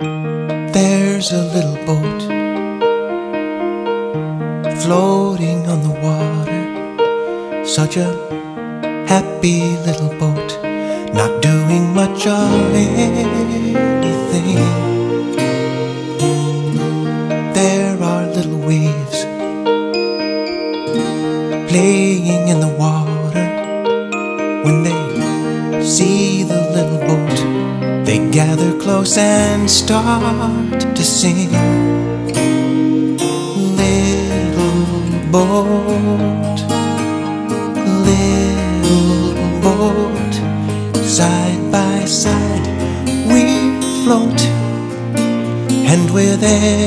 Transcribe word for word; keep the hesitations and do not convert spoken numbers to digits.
There's a little boat floating on the water, such a happy little boat, not doing much of anything. There are little waves playing in the water. When they see the little boat, they gather close and start to sing. Little boat, little boat, side by side we float, and with